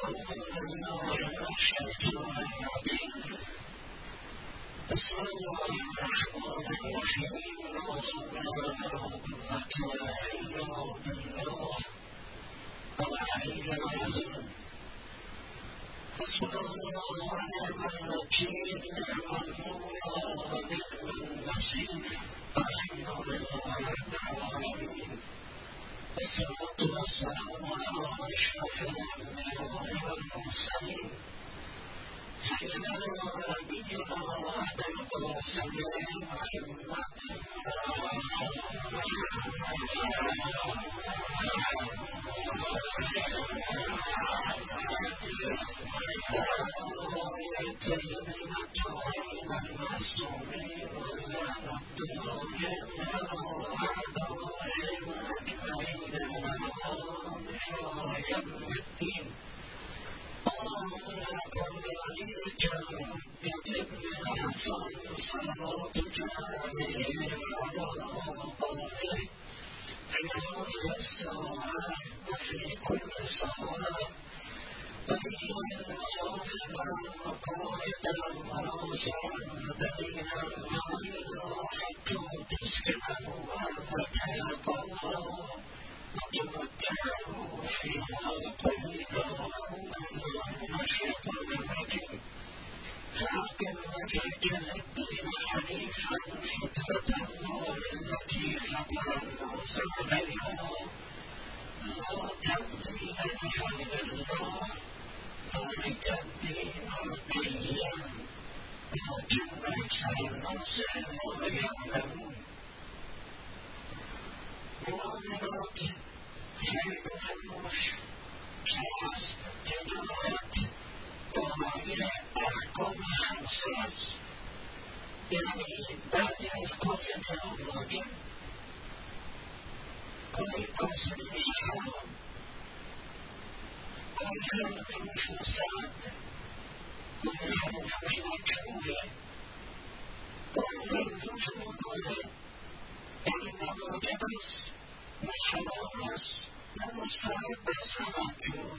بالله من الشيطان الرجيم. بسم الله الرحمن الرحيم. وصلى بالله العلي العظيم. حسبنا الله ونعم الوكيل، نعم المولى ونعم النصير. الحمد لله رب العالمين، والصلاة والسلام على أشرف الأنبياء والمرسلين، سيدنا ونبينا وأحمد المرسلين محمد الطيبين الطاهرين المعصومين واللعنة الدائمة أعدائهم أجمعين إلى يوم الدين. اللهم لك وليك بابن الحسن صلواتك عليه وعلى آله في هذه الساعة وفي كل ساعة، وإلى المخافنا وقائدا وناصرا بدينا معينا حتى تسكنه أرضك يطلع وتمتعه فيها قليلا من الشيطان الرجيم. فأقم وجهك للدين حنيفا فطرة الله التي فطر الناس عليها، لا تبديل لخلق الله، ذلك الدين القيم، ولكن أكثر الناس لا يعلمون. مؤمنات خير الفروش كاسب تجارات ضمائر أحكام خمسات، يعني بعد القاسم الراجل قال القاسم الحرام، قال خير الفروش مستعد، قال خير الفروش مكروه، قال خير الفروش مقاله، إنما جبس والحرامس والمستعد سمكون.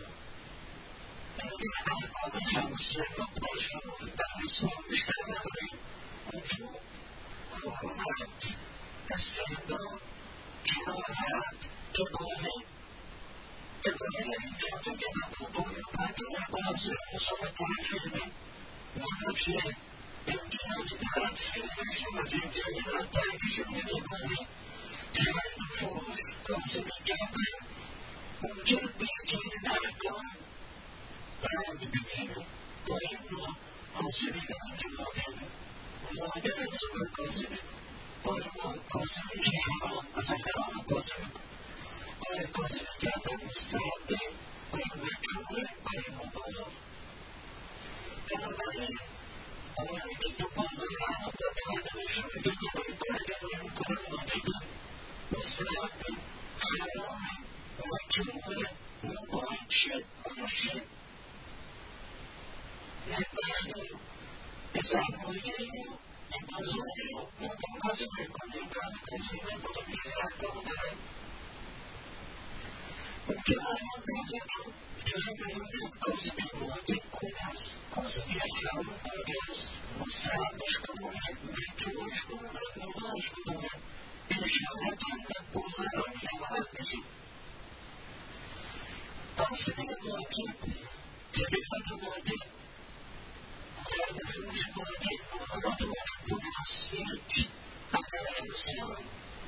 الأحكام الخمسة يطلقون بالنسبة للحلال وجوب، حرمات، استحباب، كراهات، إباحة. إباحة تعتقد بطلقات العباسة وصلة الفيلم والنفسية، امتناع الحد في الحكمة الجزيرة التعريف من الإباحة، كمان الفروش قاسم الجامع ممكن بيحكي الأحكام بعد بدينه قائمنا قاسم الجامع ومعدل اسم القاسم قائمنا قاسم الحرام أسفران قاسم قال قاسم الجامع مستعد قائم مكروه قائم مبالغ. فنبعين أولا كتب بعض العرب وكان الحمد والقادم ينكر المدينة مستحب حرام مكروه مباشر مرشد. يتخذ بسعويه يبصره ومنقسم كل كان قسم كل حكم دعم. وكما ينقسم كلمة القسم الواجب كناس قسم يحرم مجاز مستعد شكوه مكروه شكوه مباش شكوه إشارة مقبوزة لمعدسه. قسم الواجب كلمة الواجب قال الفروش الواجب ومرض واجب النفسيات على الإنسان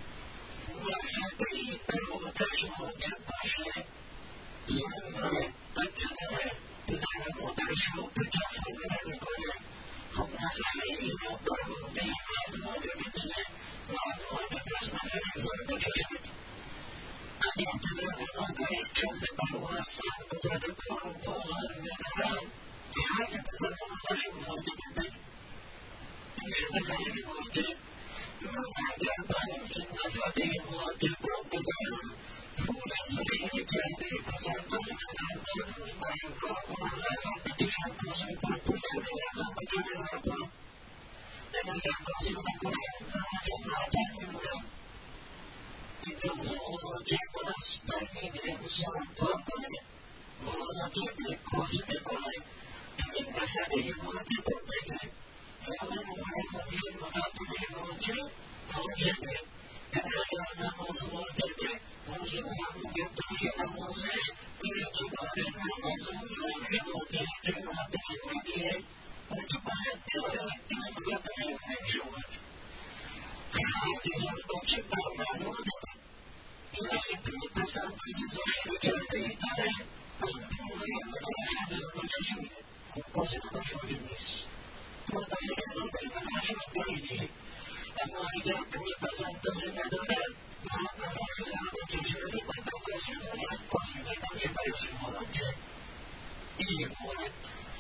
وفاته الوضع واجب بشر زمن التدري نحن ودرسه بتفضل الرجل هم نفعين وضعوا به معلومات بدله معلومات باسم الإنسان بجسد أن يعتذر الوضع يتكلم الواسع وتذكر الله المنعام حاجة الله الموجب به يشبه الموجب من أجابه إن فدي الموجب ربنا فولا سخير جانبه فسرطان من عندهم ويقرأ على ربك حقص كل شريعة وجمع ربنا لمن يقص بكل حمزة معتان منه إن الله موجب نفس بني الإنسان طاقه موجب کاس میکنه این مسئله موجب رو بگه همه موجب موجب موجبه اگر نماز واجبه موجب موجب توی نمازه به اعتبار نماز واجب موجب untuk mengajar dan mengatakan maksud. Kemudian mencipta maksud. Ia itu pasal bersesuai dengan cara untuk mengajar dan maksud. Pasal maksud ini. Pasal dengan maksud ini. Amma ia punya pasal tersebut adalah maka pasal maksud ini pada pasal yang semua. Ini muat.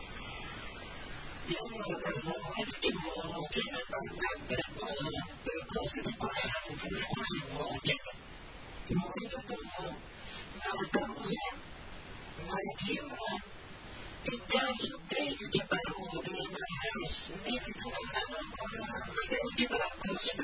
Yang memperlukan itu mungkin akan bermasalah berkonsep dengan berkonsep mungkin melakukan usaha mungkin tidak sudah dibaru dengan harus dilakukan kita konsep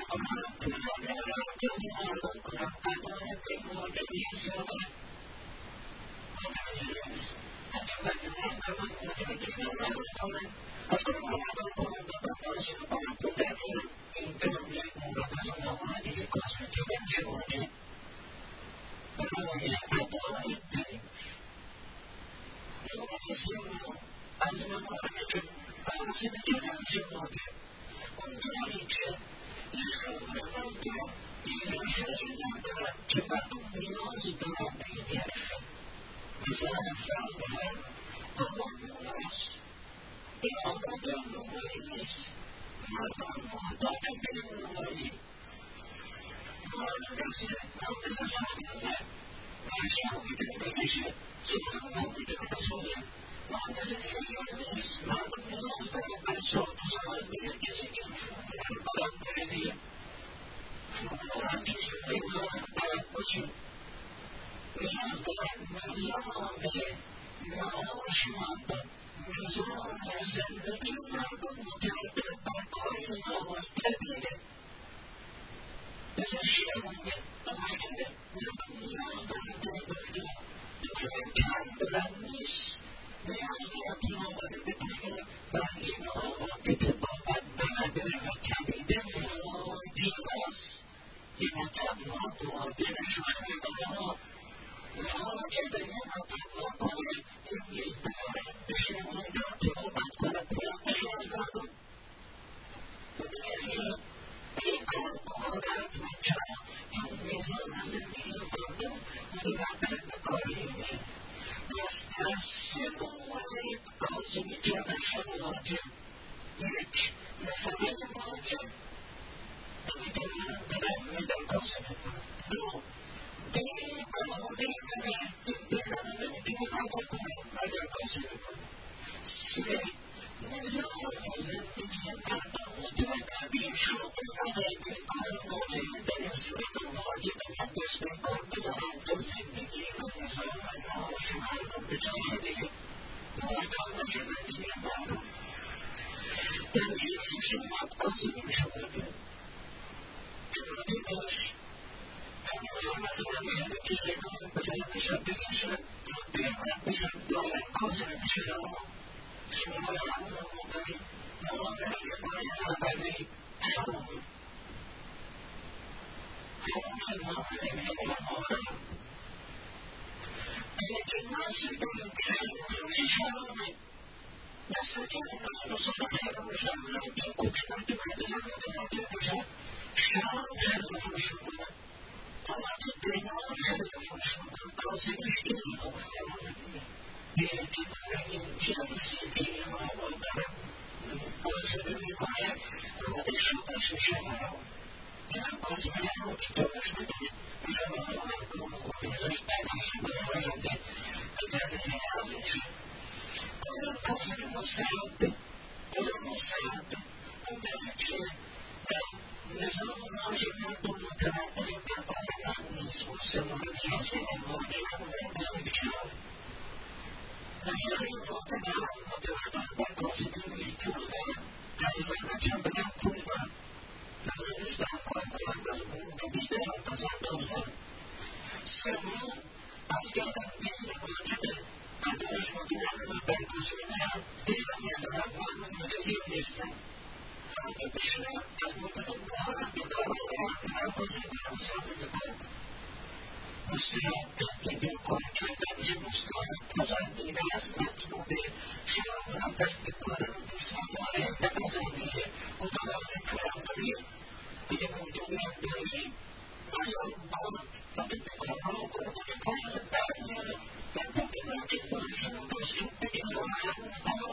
ادارش مطمئن و برگزیدن دیگر منتظر نیستم. همه بشنم از مطمئن به دارم برگزیدن سامن کن. مستعد به کار کردنش مستعد پسندیده از مطلوبه شما دست کارم بسامانه دقیقه و دوام پرانگاری به موجودم داریم. مثلا باید و به کارها و کار برمیارم و به که باشم باشم بگیم و همون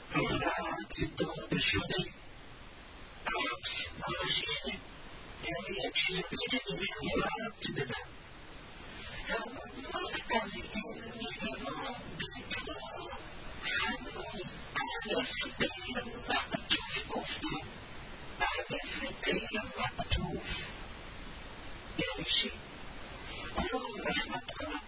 غیرت داده شده ماشین یعنی یک چیز دیگه ربط بدن از این میگم بیتون هنوز عرف بین معطوف گفتم عرف بین معطوف یعنی چی؟ خدا رحمت کند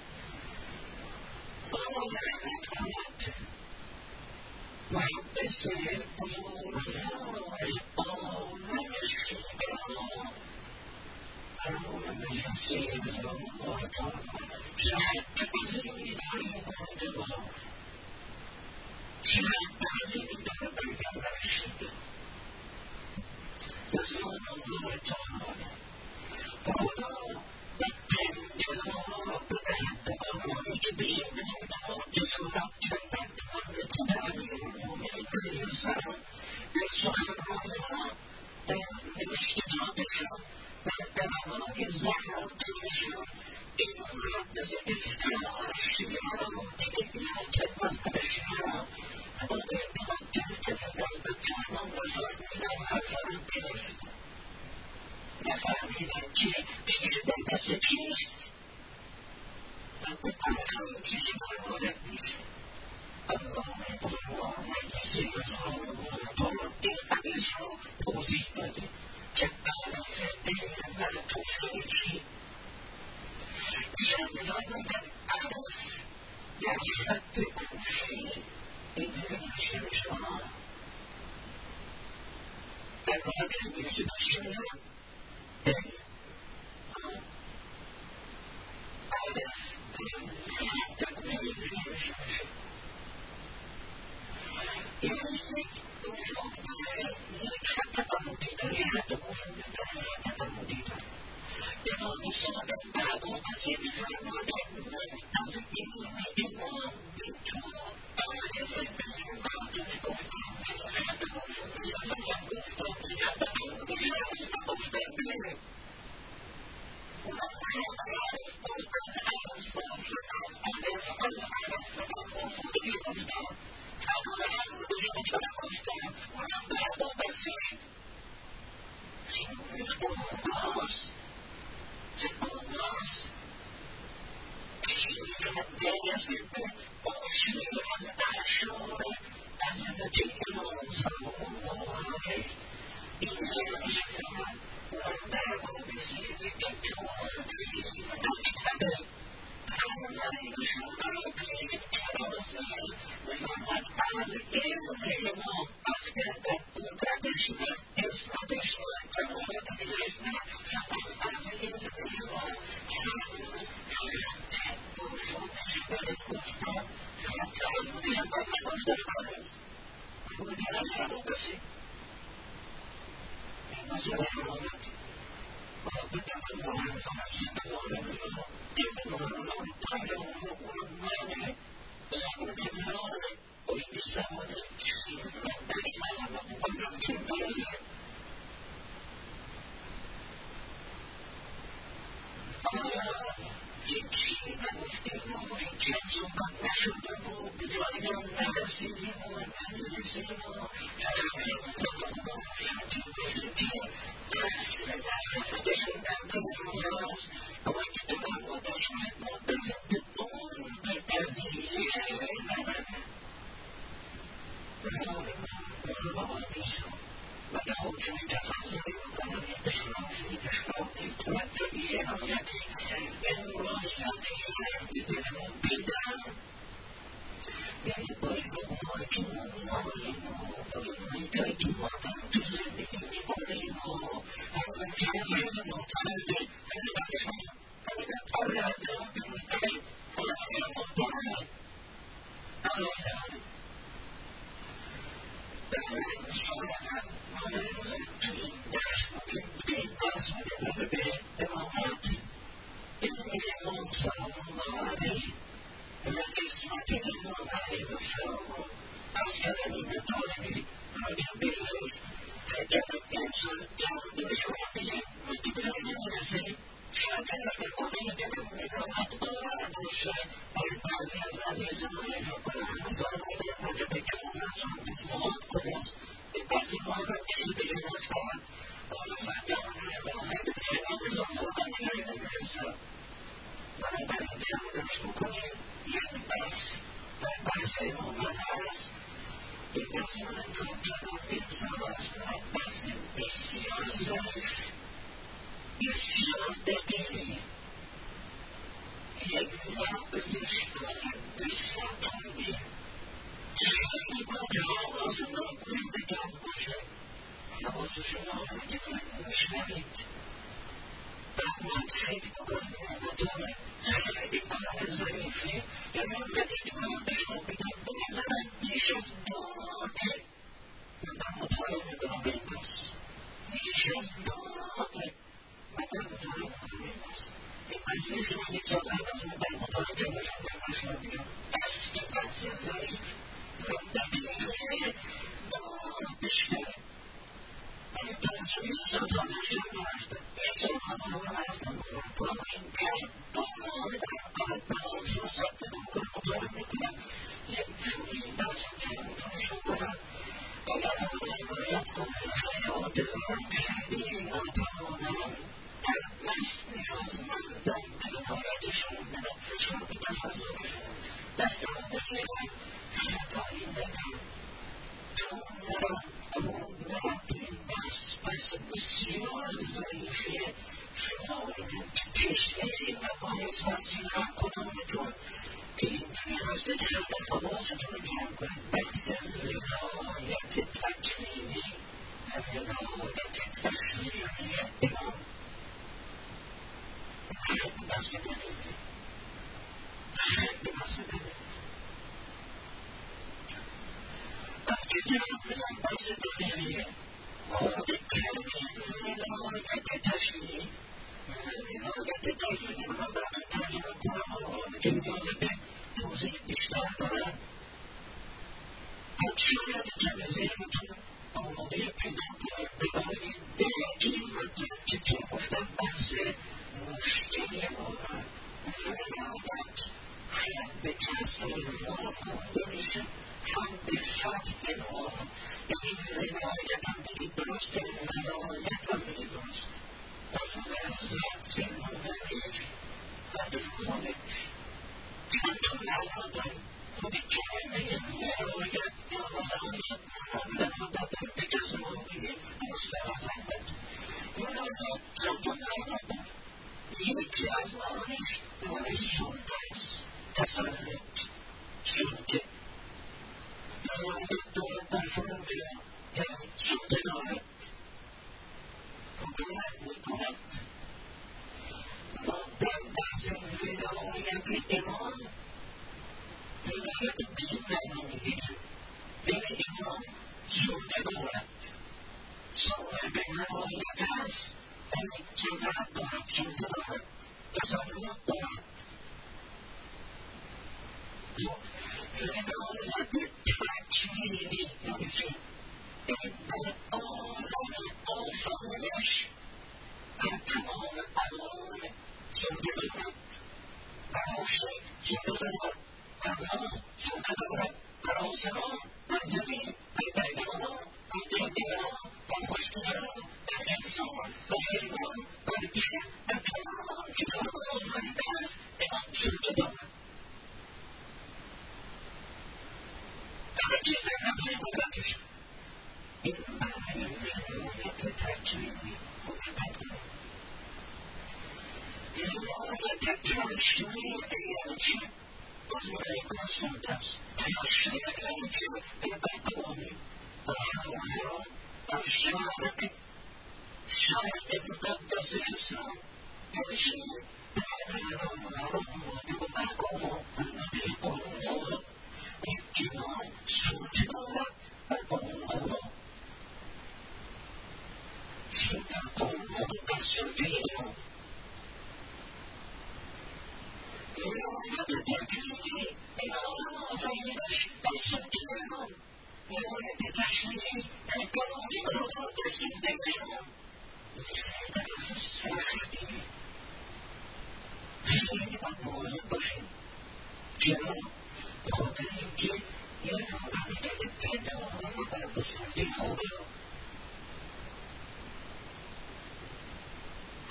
محدث بزرگوار عالم شیعه عالم جسید الله تعالی چقدر عظیمی داره ایمان چقدر عظیمی داره پیغمبر شیعه رضوان الله تعالی خدا انتظار بدهد به آنهایی که به این نمودها جسارت کردند مانند امیرالمؤمنین علیه السلام در سخنرانیها در نوشتجاتشان در دعوای زهراتیشان این محدث افتخار شیعه را دیده نکرد مذهب شیعه را اما ارتباط گرفته و از تمام نفهمیدن حرفا را گرفت نفهمیدن که چیز در دست کیست و به کنترل کسی وارد میشه الله محدث الله تعالی این حدیث را توضیح داده که عرف بین معطوف شده چی فرمودن عرف در خط کوفی این دیگه میشه شما در واقع میشه بشینه Testament,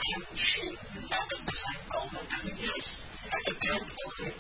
kimchi, and the cycle of the years. At the time of the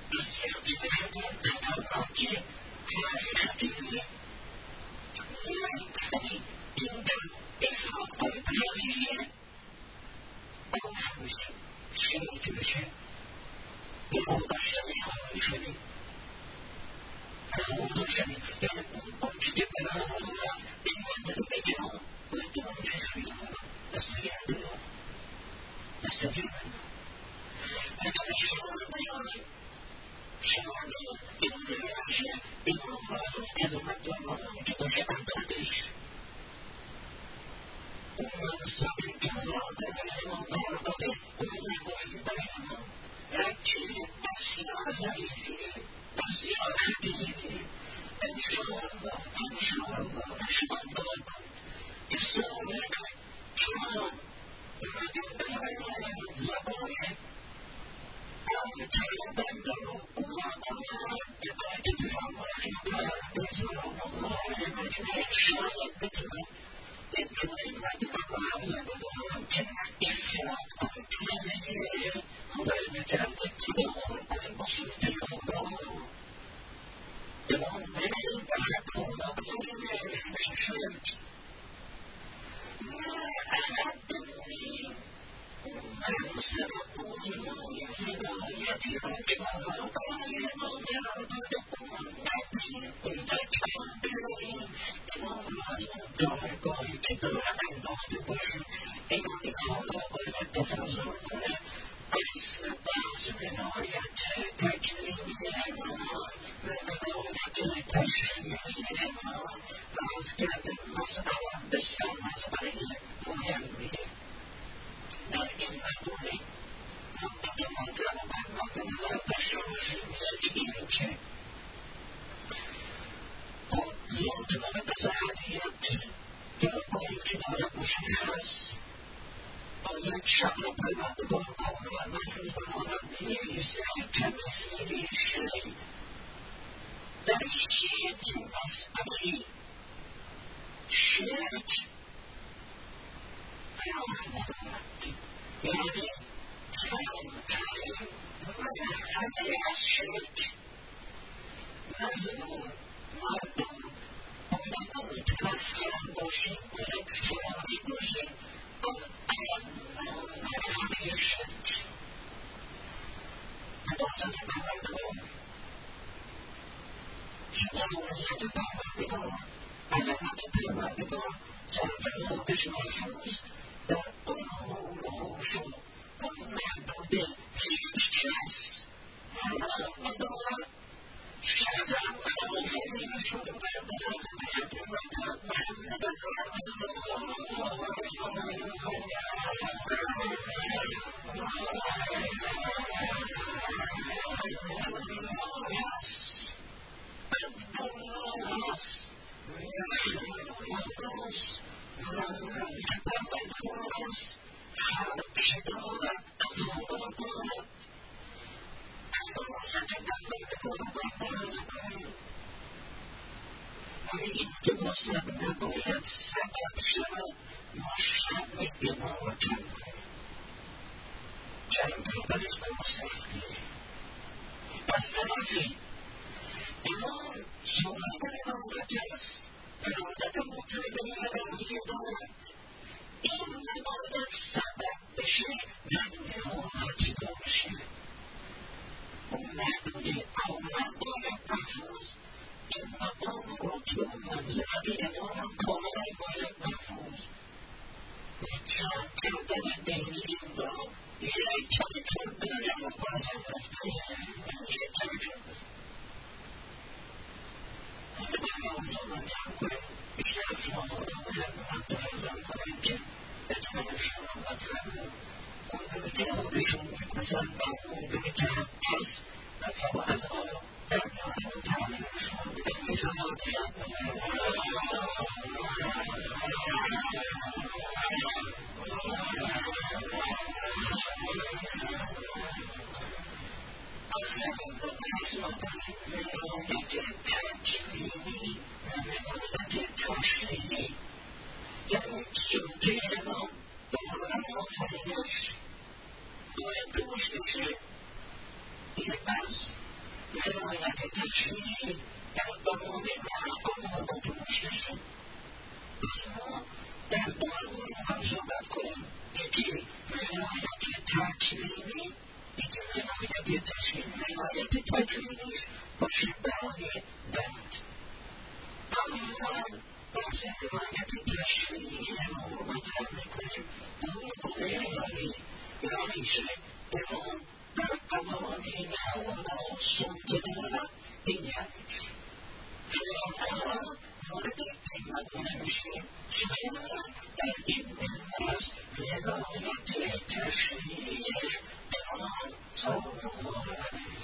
اسما در درمون هم صحبت کنیم. یکی ولایت تکوینی، یکی ولایت تشکیل. ولایت تکوینیش باشه برای بند. اما بحث ولایت تشکیلی ما رو مطرح میکنیم. اون الهی یعنی شه اون در قوانین الله سلطه دارد. این یعنیش شما مورد پیمان نمیشیم شما در این مورد ولایت تشکیلی امام صلی الله علیه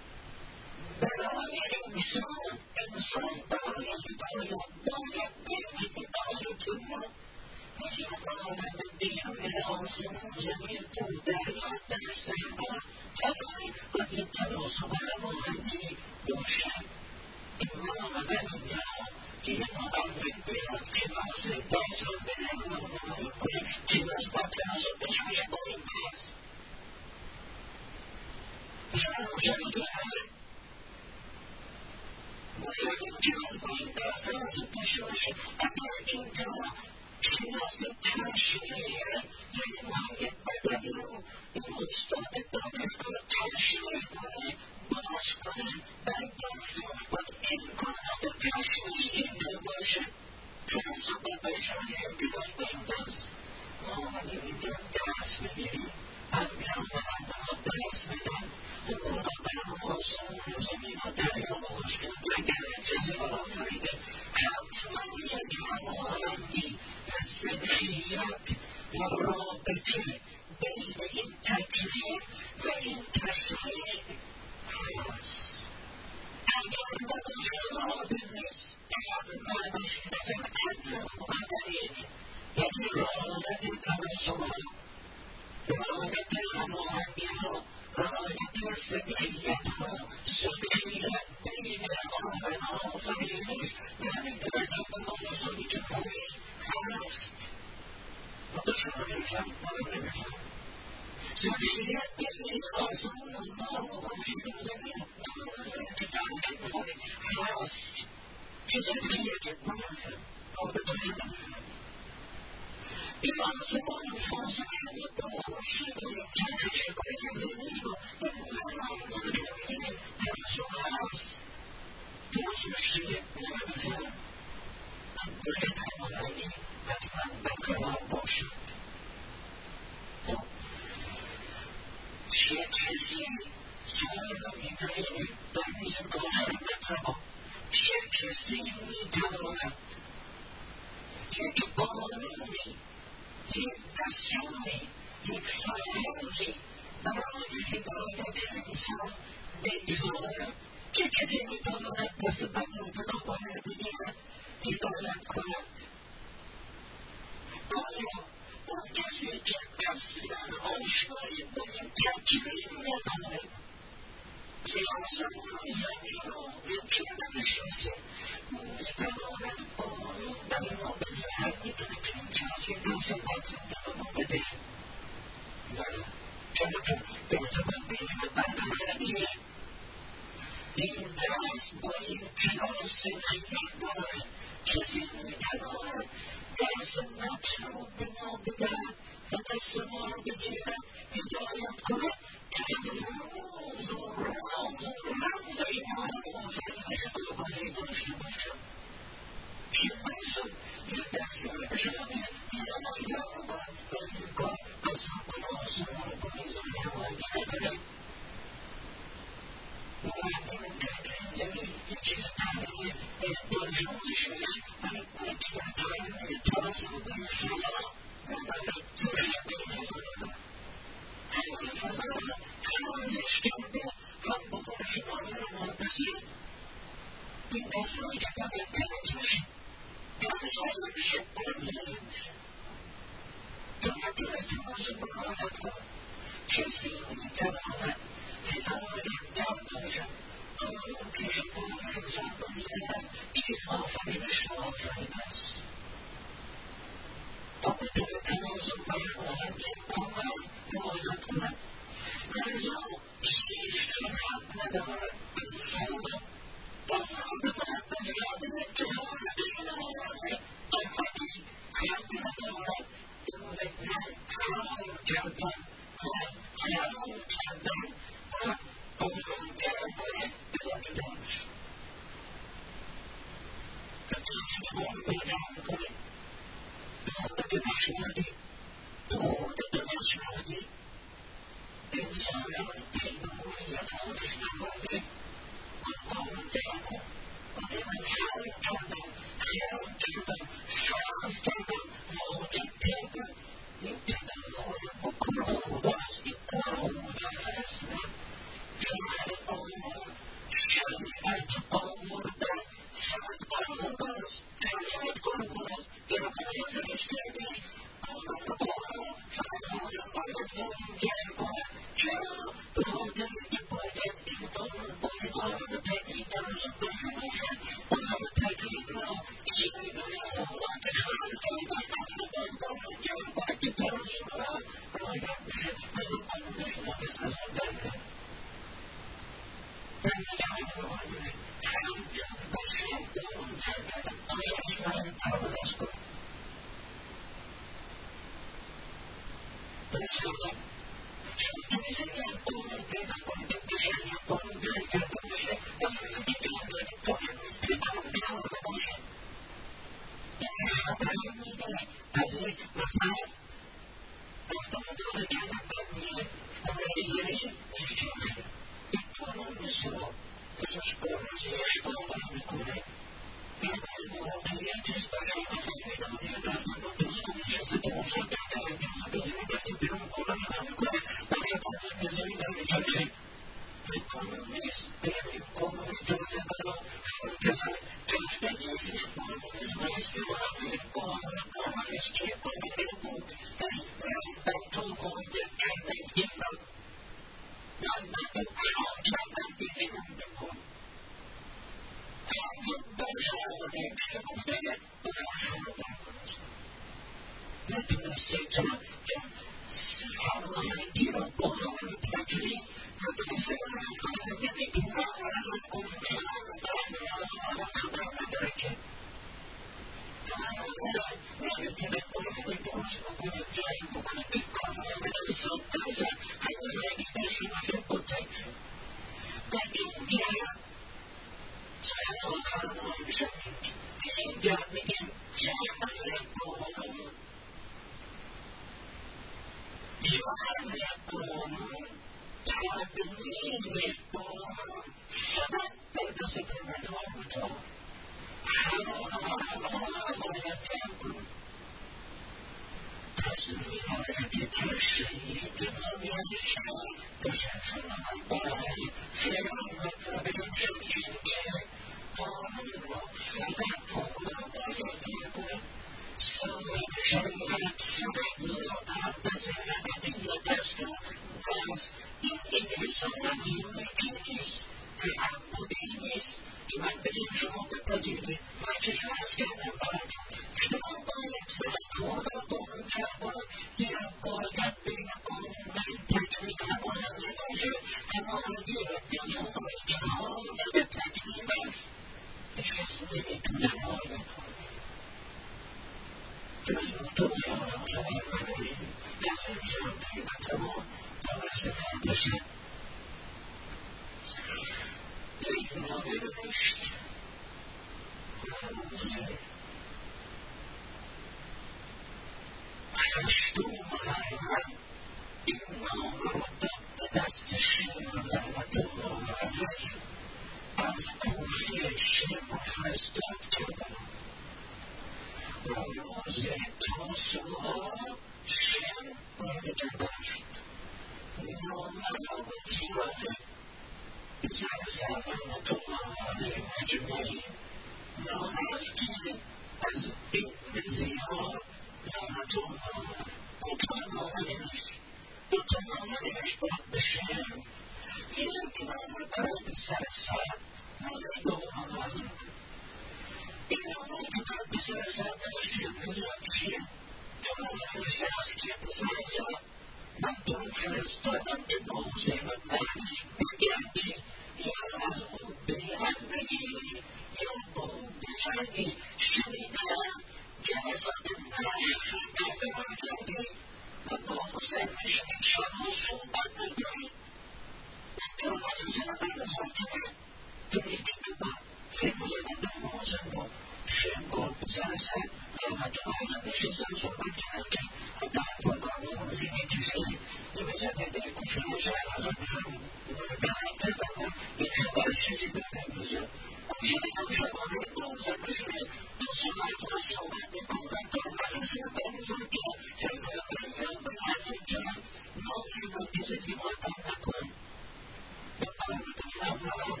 并不是跟对陌生人全国不在身，那么就可能是这种问题来的。当然，不管我们今天就是因为现在这个全部是我们本来对我们也是在学习的东西。我们现在就是我们工作不是都是来做手工的工作，就是工作的，就是我们来做这样，然后我们就是另外当的工。我们的老板。